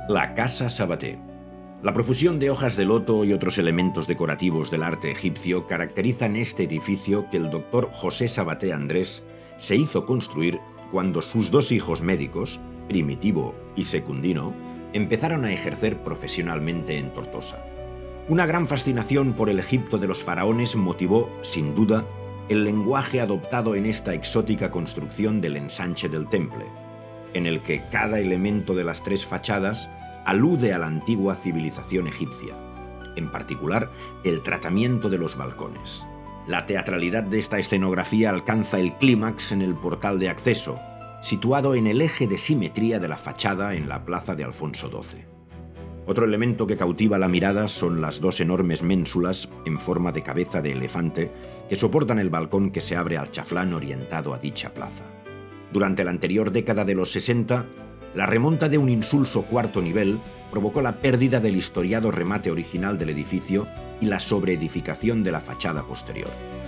La Casa Sabater. La profusión de hojas de loto y otros elementos decorativos del arte egipcio caracterizan este edificio que el doctor José Sabater Andrés se hizo construir cuando sus dos hijos médicos, Primitivo y Secundino, empezaron a ejercer profesionalmente en Tortosa. Una gran fascinación por el Egipto de los faraones motivó, sin duda, el lenguaje adoptado en esta exótica construcción del ensanche del Temple, en el que cada elemento de las tres fachadas alude a la antigua civilización egipcia, en particular el tratamiento de los balcones. La teatralidad de esta escenografía alcanza el clímax en el portal de acceso, situado en el eje de simetría de la fachada en la plaza de Alfonso XII. Otro elemento que cautiva la mirada son las dos enormes ménsulas en forma de cabeza de elefante que soportan el balcón que se abre al chaflán orientado a dicha plaza. Durante la anterior década de los 60, la remonta de un insulso cuarto nivel provocó la pérdida del historiado remate original del edificio y la sobreedificación de la fachada posterior.